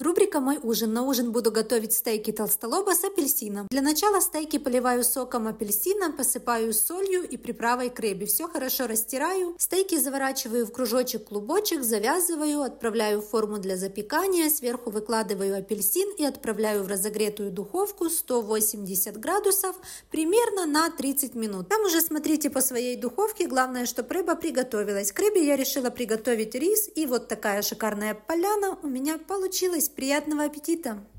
Рубрика «Мой ужин». На ужин буду готовить стейки толстолоба с апельсином. Для начала стейки поливаю соком апельсина, посыпаю солью и приправой креби. Все хорошо растираю. Стейки заворачиваю в кружочек-клубочек, завязываю, отправляю в форму для запекания. Сверху выкладываю апельсин и отправляю в разогретую духовку 180 градусов примерно на 30 минут. Там уже смотрите по своей духовке. Главное, чтобы рыба приготовилась. К рыбе я решила приготовить рис. И вот такая шикарная поляна у меня получилась. Приятного аппетита!